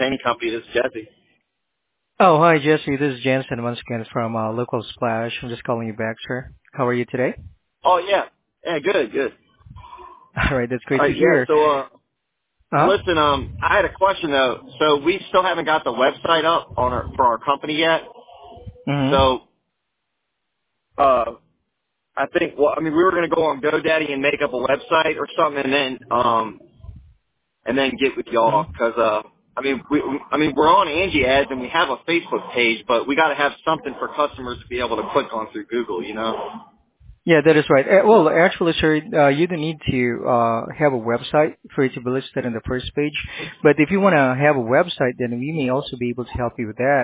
Painting Company. This is Jesse. Oh, hi, Jesse. This is Jensen once again from Local Splash. I'm just calling you back, sir. How are you today? Oh yeah, yeah, good, good. All right, that's great All to right, yeah. hear. So, Huh? listen, I had a question though. So we still haven't got the website up on for our company yet. Mm-hmm. So, I think, well, I mean, we were going to go on GoDaddy and make up a website or something, and then get with y'all Mm-hmm. because, I mean, we're on Angie Ads and we have a Facebook page, but we got to have something for customers to be able to click on through Google, you know? Yeah, that is right. Well, actually, sir, you don't need to have a website for it to be listed on the first page. But if you want to have a website, then we may also be able to help you with that.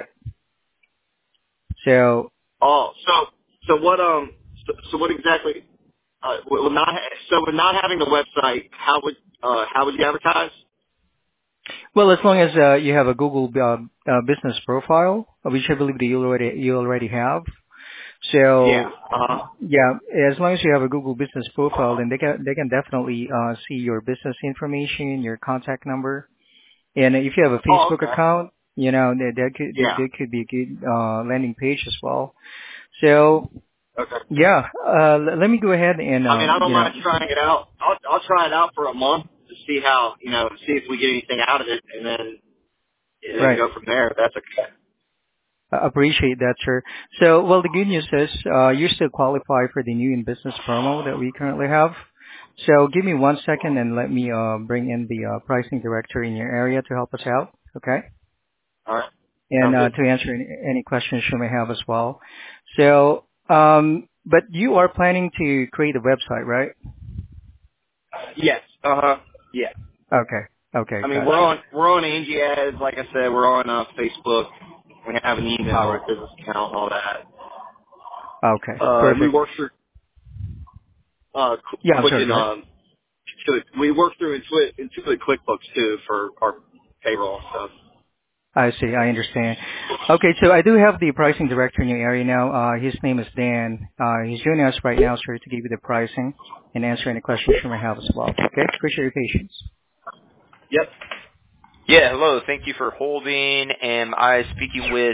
So, Oh, so what exactly? With not with not having the website, how would you advertise? well, as long as you have a Google business profile, which I believe that you already have. Yeah. So yeah, as long as you have a Google Business profile, then they can definitely see your business information, your contact number, and if you have a Oh, Facebook okay. account, Yeah. that could be a good landing page as well. So Okay. yeah, let me go ahead and I mean, I don't mind trying it out. I'll try it out for a month to see how see if we get anything out of it, and then right. go from there. If that's okay. Appreciate that, sir. So, well, the good news is you still qualify for the new in business promo that we currently have. So, give me 1 second and let me bring in the pricing director in your area to help us out, okay? All right. And Sounds good. to answer any questions you may have as well. So, but you are planning to create a website, right? Yes. Yeah. Okay. Okay, I mean, gotcha. we're on Angie Ads, like I said. We're on Facebook. We have an All email, right. business account, all that. Okay. And we Perfect. work through Yeah, I'm sorry. Quicken. Go ahead. We work through Intuit QuickBooks too for our payroll and stuff. I see. I understand. Okay, so I do have the pricing director in your area now. His name is Dan. He's joining us right now, sir, to give you the pricing and answer any questions you may have as well. Okay? Appreciate your patience. Yep. Yeah, hello. Thank you for holding. Am I speaking with